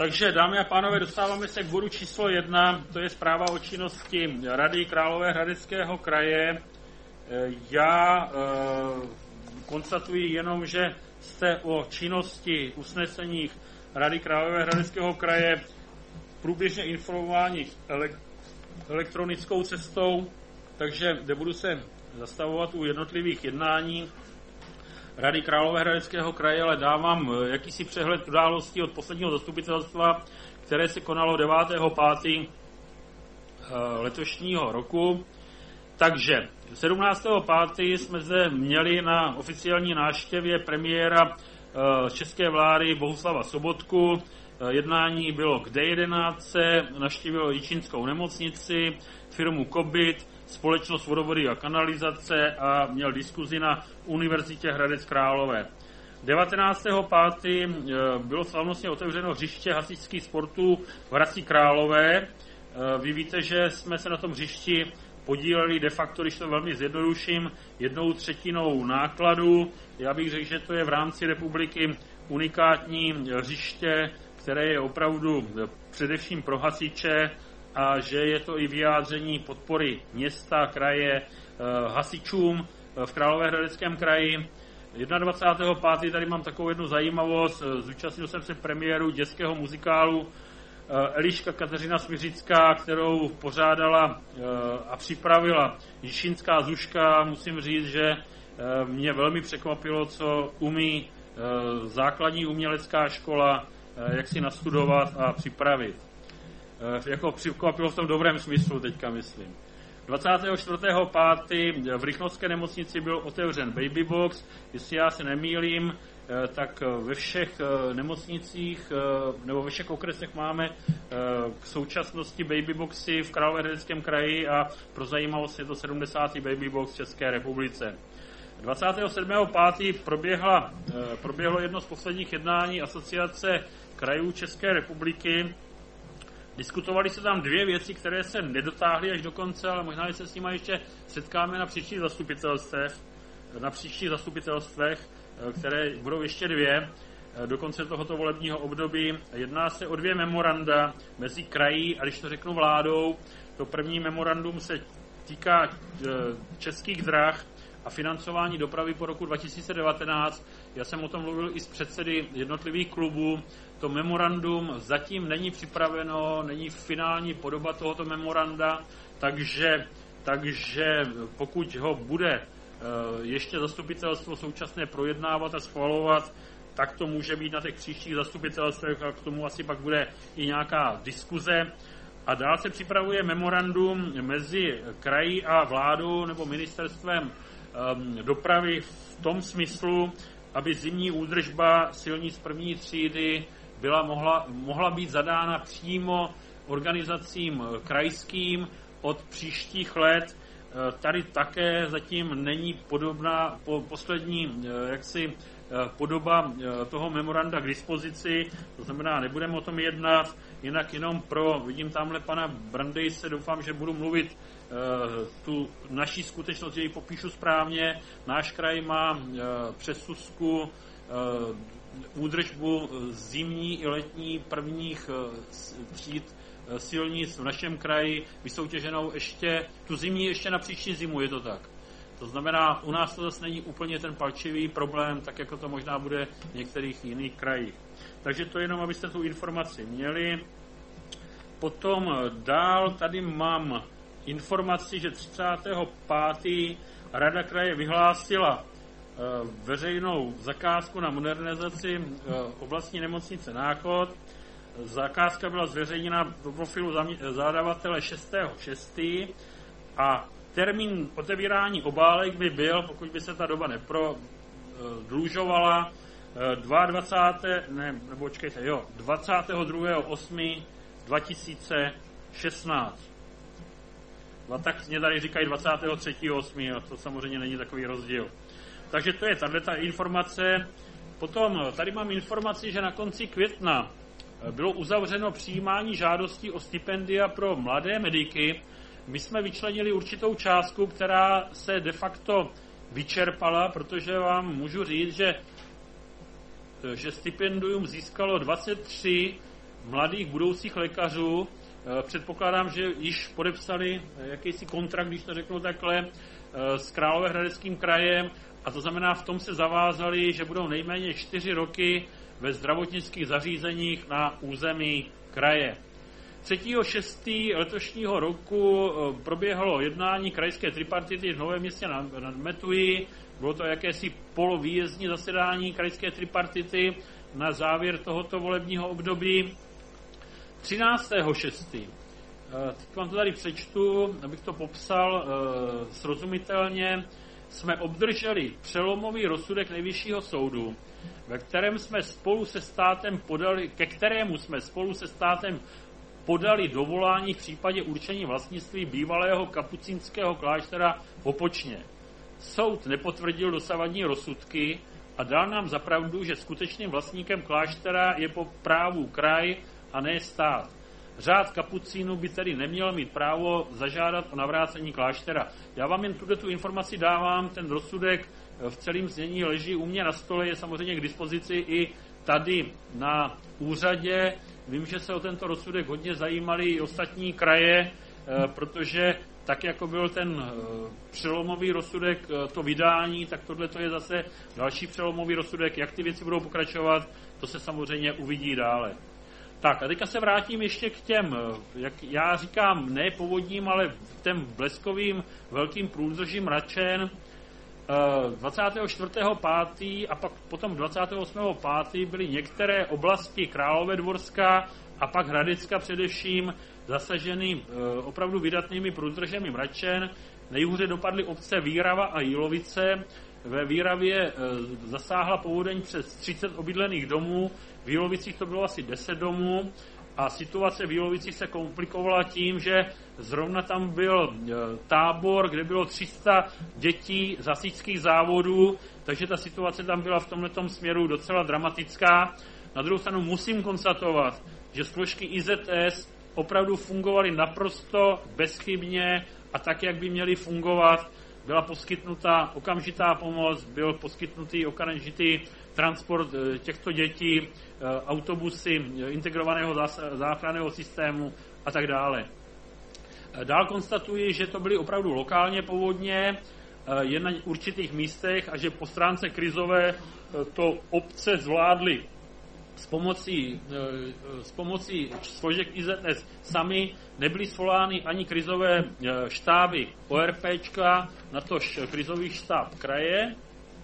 Takže, dámy a pánové, dostáváme se k bodu číslo 1, to je zpráva o činnosti Rady Královéhradeckého kraje. Já konstatuji jenom, že jste o činnosti usneseních Rady Královéhradeckého kraje průběžně informováni elektronickou cestou, takže nebudu se zastavovat u jednotlivých jednání Rady Královéhradeckého kraje, ale dávám jakýsi přehled událostí od posledního zastupitelstva, které se konalo 9.5. letošního roku. Takže 17.5. jsme zde měli na oficiální návštěvě premiéra české vlády Bohuslava Sobotku. Jednání bylo k D11, navštívilo Jičínskou nemocnici, firmu Kobit, společnost vodovody a kanalizace a měl diskuzi na Univerzitě Hradec Králové. 19.5. bylo slavnostně otevřeno hřiště hasičských sportů v Hradci Králové. Vy víte, že jsme se na tom hřišti podíleli de facto, když to velmi zjednoduším, 1/3 nákladu. Já bych řekl, že to je v rámci republiky unikátní hřiště, které je opravdu především pro hasiče a že je to i vyjádření podpory města, kraje, hasičům v Královéhradeckém kraji. 21.5. tady mám takovou jednu zajímavost. Zúčastnil jsem se premiéru dětského muzikálu Eliška Kateřina Smiřická, kterou pořádala a připravila Jičínská Zuška. Musím říct, že mě velmi překvapilo, co umí základní umělecká škola, jak si nastudovat a připravit. Jako překvapilo v tom dobrém smyslu, teďka myslím. 24.5. v Rychnovské nemocnici byl otevřen babybox. Jestli já se nemýlím, tak ve všech nemocnicích nebo ve všech okresech máme k současnosti babyboxy v Královéhradeckém kraji a pro zajímavost je to 70. babybox v České republice. 27.5. proběhlo jedno z posledních jednání Asociace krajů České republiky. Diskutovaly se tam dvě věci, které se nedotáhly až do konce, ale možná, že se s nimi ještě setkáme na příštích zastupitelstvech, které budou ještě dvě do konce tohoto volebního období. Jedná se o 2 memoranda mezi krají a když to řeknu vládou, to první memorandum se týká Českých drah a financování dopravy po roku 2019. Já jsem o tom mluvil i s předsedy jednotlivých klubů. To memorandum zatím není připraveno, není finální podoba tohoto memoranda, takže pokud ho bude ještě zastupitelstvo současné projednávat a schvalovat, tak to může být na těch příštích zastupitelstvech a k tomu asi pak bude i nějaká diskuze. A dál se připravuje memorandum mezi krají a vládou nebo ministerstvem dopravy v tom smyslu, aby zimní údržba silnic první třídy mohla být zadána přímo organizacím krajským od příštích let. Tady také zatím není poslední podoba toho memoranda k dispozici, to znamená, nebudeme o tom jednat, jinak jenom vidím tamhle pana Brandejse, doufám, že budu mluvit tu naší skutečnost, že ji popíšu správně. Náš kraj má přes Susku údržbu zimní i letní prvních tříd silnic v našem kraji vysoutěženou tu zimní ještě na příští zimu, je to tak. To znamená, u nás to zase není úplně ten palčivý problém, tak jako to možná bude v některých jiných krajích. Takže to jenom, abyste tu informaci měli. Potom dál tady mám informaci, že 35. Rada kraje vyhlásila veřejnou zakázku na modernizaci oblastní nemocnice Náchod. Zakázka byla zveřejněna do profilu zadavatele 6.6. a termín otevírání obálek by byl, pokud by se ta doba neprodlužovala, 22.8.2016. Tak mě tady říkají 23.8. a to samozřejmě není takový rozdíl. Takže to je tato informace. Potom tady mám informaci, že na konci května bylo uzavřeno přijímání žádostí o stipendia pro mladé mediky. My jsme vyčlenili určitou částku, která se de facto vyčerpala, protože vám můžu říct, že stipendium získalo 23 mladých budoucích lékařů. Předpokládám, že již podepsali jakýsi kontrakt, když to řeknu takhle, s Královéhradeckým krajem, a to znamená, v tom se zavázali, že budou nejméně 4 roky ve zdravotnických zařízeních na území kraje. 3.6. letošního roku proběhlo jednání krajské tripartity v Novém Městě nad Metují. Bylo to jakési polovýjezdní zasedání krajské tripartity na závěr tohoto volebního období. 13.6. Teď vám to tady přečtu, abych to popsal srozumitelně. Jsme obdrželi přelomový rozsudek Nejvyššího soudu, ke kterému jsme spolu se státem podali dovolání v případě určení vlastnictví bývalého kapucínského kláštera v Opočně. Soud nepotvrdil dosavadní rozsudky a dal nám za pravdu, že skutečným vlastníkem kláštera je po právu kraj a ne stát. Řád kapucínů by tedy neměl mít právo zažádat o navrácení kláštera. Já vám jen tu informaci dávám, ten rozsudek v celém znění leží u mě na stole, je samozřejmě k dispozici i tady na úřadě. Vím, že se o tento rozsudek hodně zajímali i ostatní kraje, protože tak, jako byl ten přelomový rozsudek, to vydání, tak tohle to je zase další přelomový rozsudek. Jak ty věci budou pokračovat, to se samozřejmě uvidí dále. Tak a teďka se vrátím ještě k těm, jak já říkám, ne povodním, ale těm bleskovým velkým průdržím Mračen. 24.5. a pak potom 28.5. byly některé oblasti Královédvorská a pak Hradecka především zasaženy opravdu vydatnými průdržemi Mračen. Nejhůře dopadly obce Výrava a Jílovice. Ve Výravě zasáhla povodeň přes 30 obydlených domů, v Jílovicích to bylo asi 10 domů a situace v Jílovicích se komplikovala tím, že zrovna tam byl tábor, kde bylo 300 dětí z hasičských závodů, takže ta situace tam byla v tomhletom směru docela dramatická. Na druhou stranu musím konstatovat, že složky IZS opravdu fungovaly naprosto bezchybně a tak, jak by měly fungovat. Byla poskytnuta okamžitá pomoc, byl poskytnutý okamžitý transport těchto dětí, autobusy integrovaného záchranného systému a tak dále. Dál konstatuji, že to byly opravdu lokálně povodně, jen na určitých místech a že po stránce krizové to obce zvládly s pomocí složek IZS sami. Nebyly svolány ani krizové štáby ORPčka, natož krizový štáb kraje.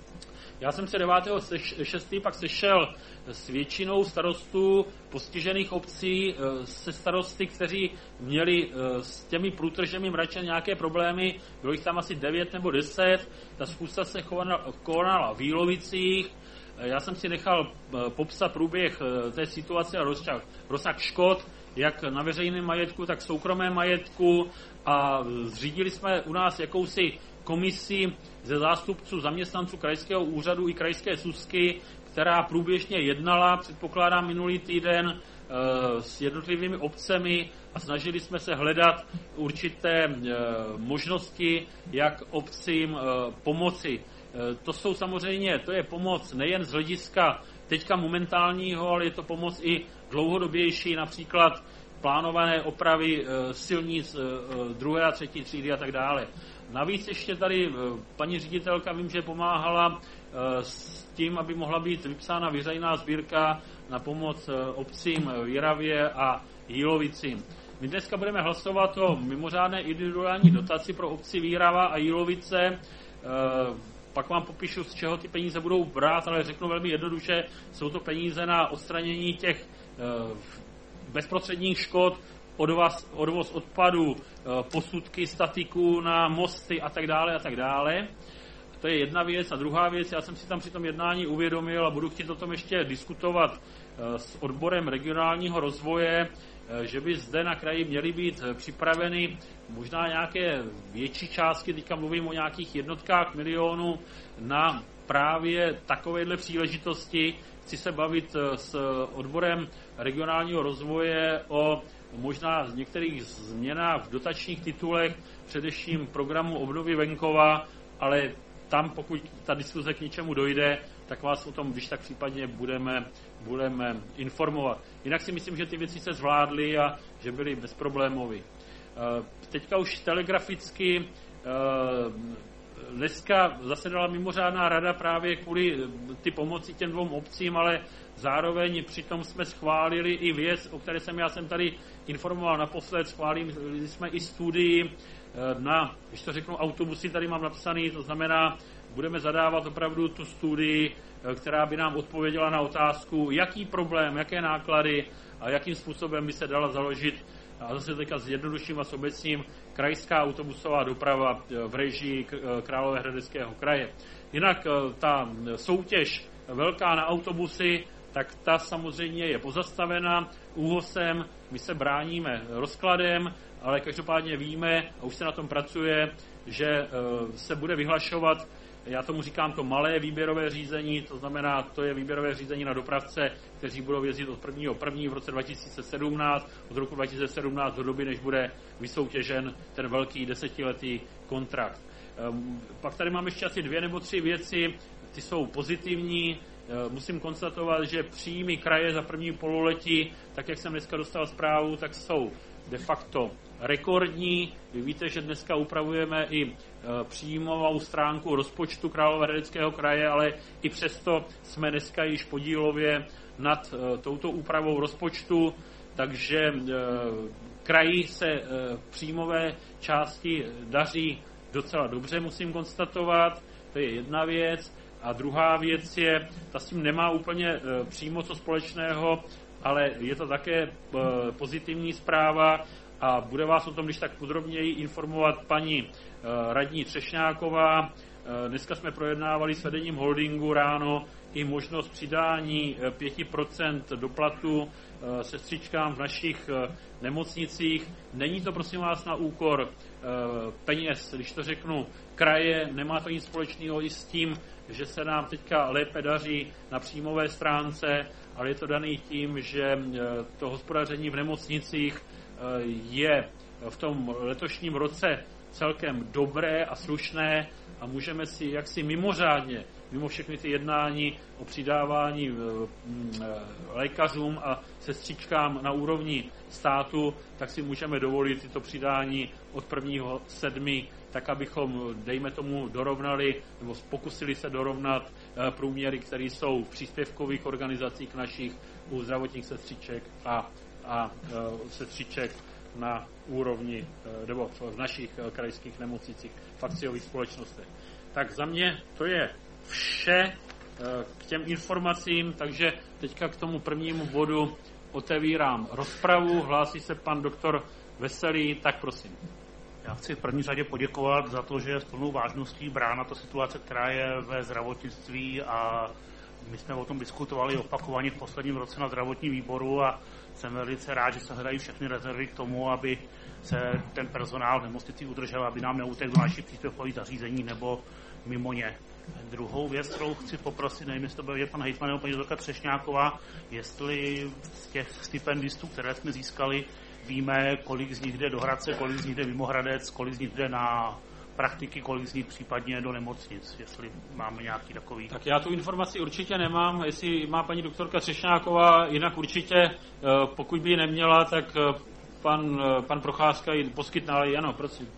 Já jsem se 9.6. pak sešel s většinou starostů postižených obcí, se starosty, kteří měli s těmi průtržemi Mračen nějaké problémy. Bylo jich tam asi 9 nebo 10. Ta schůzka se konala v Jílovicích. Já jsem si nechal popsat průběh té situace a rozsah škod, jak na veřejném majetku, tak soukromém majetku, a zřídili jsme u nás jakousi komisi ze zástupců zaměstnanců krajského úřadu i krajské SÚSky, která průběžně jednala, předpokládám minulý týden, s jednotlivými obcemi a snažili jsme se hledat určité možnosti, jak obcím pomoci. To jsou samozřejmě, to je pomoc nejen z hlediska teďka momentálního, ale je to pomoc i dlouhodobější, například plánované opravy silnic 2. a 3. třídy a tak dále. Navíc ještě tady paní ředitelka, vím, že pomáhala s tím, aby mohla být vypsána veřejná sbírka na pomoc obcím v Jiravě a Jílovicím. My dneska budeme hlasovat o mimořádné individuální dotaci pro obci Výrava a Jílovice. Pak vám popíšu, z čeho ty peníze budou brát, ale řeknu velmi jednoduše, jsou to peníze na odstranění těch bezprostředních škod, odvoz odpadů, posudky statiků na mosty a tak dále a tak dále. To je jedna věc. A druhá věc, já jsem si tam při tom jednání uvědomil a budu chtít o tom ještě diskutovat s odborem regionálního rozvoje, že by zde na kraji měly být připraveny možná nějaké větší částky, teďka mluvím o nějakých jednotkách milionů, na právě takovéhle příležitosti. Chci se bavit s odborem regionálního rozvoje o možná z některých změnách v dotačních titulech, především programu obnovy venkova, ale tam, pokud ta diskuze k něčemu dojde, tak vás o tom, když tak případně budeme informovat. Jinak si myslím, že ty věci se zvládly a že byly bezproblémové. Teďka už telegraficky dneska zasedala mimořádná rada právě kvůli ty pomoci těm 2 obcím, ale zároveň přitom jsme schválili i věc, o které já jsem tady informoval naposled, schválili jsme i studii na, když to řeknu, autobusy, tady mám napsaný, to znamená, budeme zadávat opravdu tu studii, která by nám odpověděla na otázku, jaký problém, jaké náklady a jakým způsobem by se dala založit, a zase teďka zjednoduším a s obecním, krajská autobusová doprava v režii Královéhradeckého kraje. Jinak ta soutěž velká na autobusy, tak ta samozřejmě je pozastavena ÚOHSem, my se bráníme rozkladem, ale každopádně víme, a už se na tom pracuje, že se bude vyhlašovat, já tomu říkám to malé výběrové řízení, to znamená, to je výběrové řízení na dopravce, kteří budou jezdit od 1.1. v roce 2017, od roku 2017 do doby, než bude vysoutěžen ten velký 10letý kontrakt. Pak tady mám ještě asi 2 nebo 3 věci, ty jsou pozitivní. Musím konstatovat, že příjmy kraje za první pololetí, tak jak jsem dneska dostal zprávu, tak jsou de facto rekordní. Vy víte, že dneska upravujeme i příjmovou stránku rozpočtu Královéhradeckého kraje, ale i přesto jsme dneska již podílově nad touto úpravou rozpočtu, takže kraji se příjmové části daří docela dobře, musím konstatovat. To je jedna věc. A druhá věc je, ta s tím nemá úplně přímo co společného, ale je to také pozitivní zpráva a bude vás o tom, když tak podrobněji informovat paní radní Třešňáková. Dneska jsme projednávali s vedením holdingu ráno i možnost přidání 5% doplatu sestřičkám v našich nemocnicích. Není to, prosím vás, na úkor peněz, když to řeknu, kraje, nemá to nic společného i s tím, že se nám teďka lépe daří na příjmové stránce, ale je to daný tím, že to hospodaření v nemocnicích je v tom letošním roce celkem dobré a slušné a můžeme si jaksi mimořádně, mimo všechny ty jednání o přidávání lékařům a sestřičkám na úrovni státu, tak si můžeme dovolit tyto přidání od 1.7., tak abychom, dejme tomu, dorovnali nebo pokusili se dorovnat průměry, které jsou v příspěvkových organizacích našich u zdravotních sestřiček a sestřiček na úrovni nebo v našich krajských nemocnicích, v akciových společnostech. Tak za mě to je vše k těm informacím, takže teďka k tomu prvnímu bodu otevírám rozpravu. Hlásí se pan doktor Veselý, tak prosím. Já chci v první řadě poděkovat za to, že je s plnou vážností brána ta situace, která je ve zdravotnictví, a my jsme o tom diskutovali opakovaně v posledním roce na zdravotním výboru a jsem velice rád, že se hledají všechny rezervy k tomu, aby se ten personál v nemocnici udržel, aby nám neutekl do našich příspěvkových zařízení nebo mimo ně. Druhou věc, kterou chci poprosit, nevím, jestli to byl pan hejtman nebo paní doktorka Třešňáková, jestli z těch stipendistů, které jsme získali, víme, kolik z nich jde do Hradce, kolik z nich jde mimo Hradec, kolik z nich jde na praktiky, kolik z nich případně do nemocnic, jestli máme nějaký takový. Tak já tu informaci určitě nemám, jestli má paní doktorka Třešňáková, jinak určitě, pokud by ji neměla, tak pan Procházka ji poskytne, ale ano, prosím.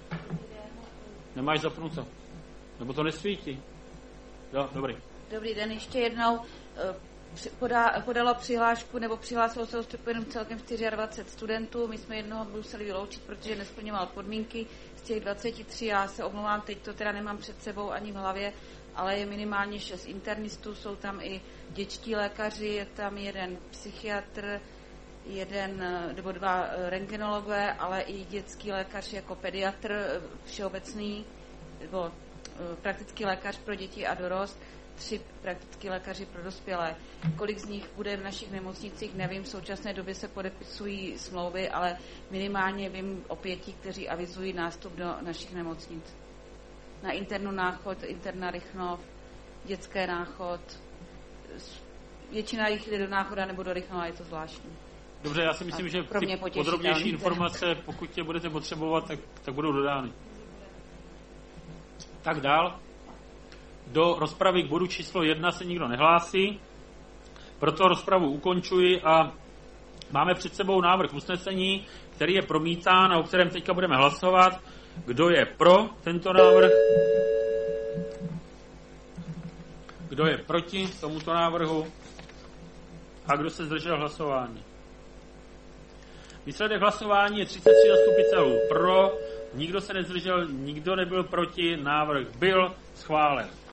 Nemáš zapnuto? Nebo to nesvítí? Jo, dobrý. Dobrý den, ještě jednou. Podalo přihlášku, nebo přihlásilo se jenom celkem 24 studentů. My jsme jednoho museli vyloučit, protože nesplňoval podmínky. Z těch 23, já se omlouvám, teď to teda nemám před sebou ani v hlavě, ale je minimálně 6 internistů, jsou tam i dětští lékaři, je tam jeden psychiatr, nebo 2 rentgenologové, ale i dětský lékař jako pediatr všeobecný, nebo praktický lékař pro děti a dorost, 3 praktický lékaři pro dospělé. Kolik z nich bude v našich nemocnicích, nevím, v současné době se podepisují smlouvy, ale minimálně vím o 5, kteří avizují nástup do našich nemocnic. Na internu Náchod, interna Rychnov, dětské Náchod. Většina jich jde do Náchoda nebo do Rychnova, je to zvláštní. Dobře, já si myslím, že ty podrobnější informace, pokud tě budete potřebovat, tak budou dodány. Tak dál. Do rozpravy k bodu číslo 1 se nikdo nehlásí, proto rozpravu ukončuji a máme před sebou návrh usnesení, který je promítán a o kterém teďka budeme hlasovat. Kdo je pro tento návrh? Kdo je proti tomuto návrhu? A kdo se zdržel hlasování? Výsledek hlasování je 33 zastupitelů pro, nikdo se nezdržel, nikdo nebyl proti, návrh byl schválen.